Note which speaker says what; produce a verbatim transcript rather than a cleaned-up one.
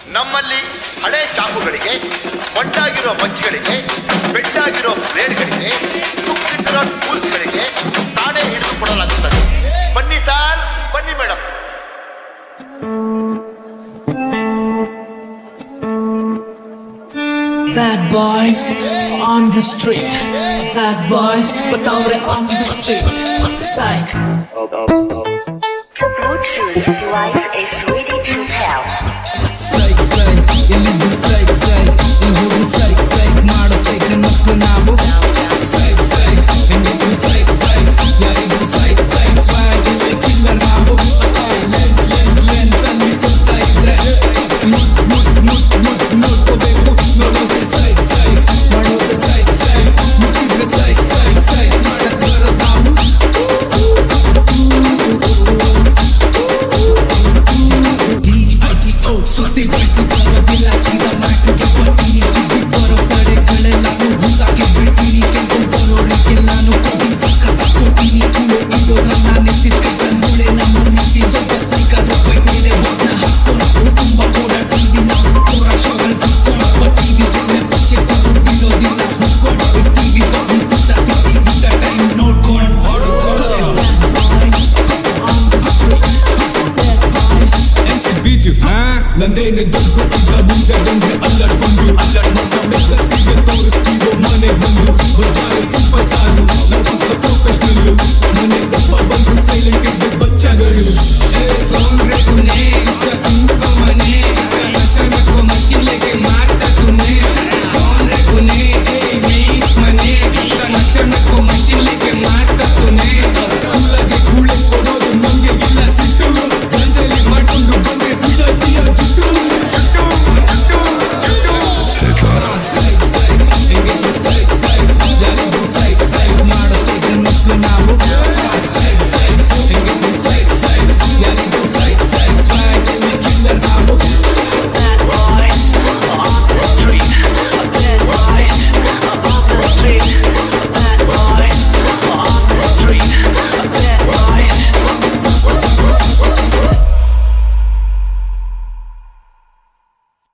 Speaker 1: ನಮ್ಮಲ್ಲಿ ಹಳೆ ಚಾಕುಗಳಿಗೆ, ಮೊಂಡಾಗಿರೋ ಮಜ್ಜಿಗಳಿಗೆ, ಬೆಟ್ಟಾಗಿರೋ ಬ್ಲೇಡ್ಗಳಿಗೆ, ತುಕ್ಕಿರೋ ಟೂಲ್ಸ್ಗಳಿಗೆ ತಾನೇ ಹಿಡಿದು ಕೊಡಲಾಗುತ್ತದೆ. ಬನ್ನಿ ಸಾರ್, ಬನ್ನಿ madam.
Speaker 2: Bad boys on the street. Bad boys, but they're on the street. Psych.
Speaker 3: The Bluetooth device is ready to pair.
Speaker 4: Psych, psych, ಎಲ್ಲಿದ್ದು psych, psych, ಇಲ್ಲಿ ಹೋಗು psych, psych, ಮಾಡೋ psych, ನಿನ್ ಮಕ್ಳು ನಾವು psych, psych, ಹೆಂಗಿದ್ರು psych, psych, ಯಾರಿದ್ರು psych, psych, swag, ಇಲ್ಲಿ killer ನಾವು ಲೆಂತ್, ಲೆಂತ್, ಲೆಂತ್ ಅಲ್ಲಿ ಕೊಡ್ತಾ ಇದ್ರೆ ಮುಟ್, ಮುಟ್, ಮುಟ್, ಮುಟ್, ನೋಡ್ಕೋಬೇಕು, ನೋಡೋಕೆ psych, psych, ಮಾಡೋಕೆ psych, psych, ಮುಟ್ಟಿದ್ರೆ psych, psych, psych, ಮಾಡಕ್ ಬರೋ ನಾವು ಡಿ ಐ ಟಿ ಓ ಸುತ್ತಿ ಬಳಸಿ ಬರೋದಿಲ್ಲ ಸೀದಾ ಮ್ಯಾಟ್ರಿಗೆ ಬರ್ತೀನಿ ಸುದ್ದಿ ಬರೋ ಸಡೆಗಳೆಲ್ಲಾನು ಹುಂದಾಕಿ ಬಿಡ್ತೀನಿ ಕೆಂಪು ಬರೋರಿಗೆಲ್ಲಾನು ಕೊಡ್ತೀನಿ ಸಖತ್ ಕೊಡ್ತೀನಿ ಕೂಳೆ ಇಡೋದ್ರನ್ನ ನೆತ್ತಿದ ಕೈ ಮೂಳೆ ನಮ್ಮ ರೀತಿ ಸ್ವಲ್ಪ ಸೈಕಾದ್ರೂ ಬೈ ಮೇಲೆ ವಾಸನ ಹಾಕೊಂಡು ತುಂಬ ಓಡಾಡ್ತೀವಿ ನಾವು ಪೂರ ಶೋಗಲ್ ಕುತ್ಕೊಂಡು ಬರ್ತೀವಿ ಒಳ್ಳೆ ಪಚ್ಚೆ ಕೊಡು ಬಿಡೋದಿಲ್ಲ ಹುಡ್ಕೊಂಡು ಇರ್ತೀವಿ ಬಗ್ನಿ ಕೂತಾಡ್ತೀವಿ ಈಗ ಟೈಮ್ ನೋಡ್ಕೊಂಡು ಬೀಚು ನಂದೇನೆ ದೊಡ್ಡ ಇದ್ದ ಮುಂದೆ ಬಂದ್ರೆ ಅಲ್ಲಡ್ಕೊಂಡು ನಮ್ಮ ಮೆಲ್ಲಸಿಗೆ ತೋರಿಸ್ತೀವೋ ಮನೆ ಬಂದು ಬಜಾರು ತುಂಬ ಸಾಲು ನಾವಂತ ಪ್ರೊಫೆಷನಲ್ಲು ಮನೆ ಗಪ್ಪ ಬಂದು ಸೈಲೆಂಟ್ ಇದ್ದ ಬಚ್ಚಗಳು ಕಾಂಗ್ರೆಸ್ನೇ ಇಷ್ಟ ತುಂಬ